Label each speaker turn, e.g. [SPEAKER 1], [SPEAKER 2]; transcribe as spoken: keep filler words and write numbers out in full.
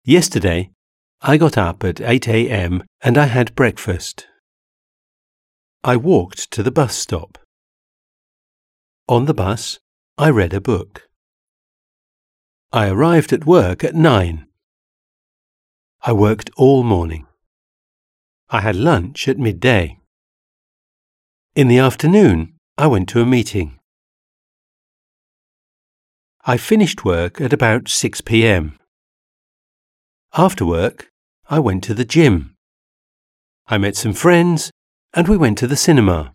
[SPEAKER 1] Yesterday, I got up at eight a m and I had breakfast. I walked to the bus stop. On the bus, I read a book. I arrived at work at nine. I worked all morning. I had lunch at midday. In the afternoon, I went to a meeting. I finished work at about six p m After work, I went to the gym. I met some friends and we went to the cinema.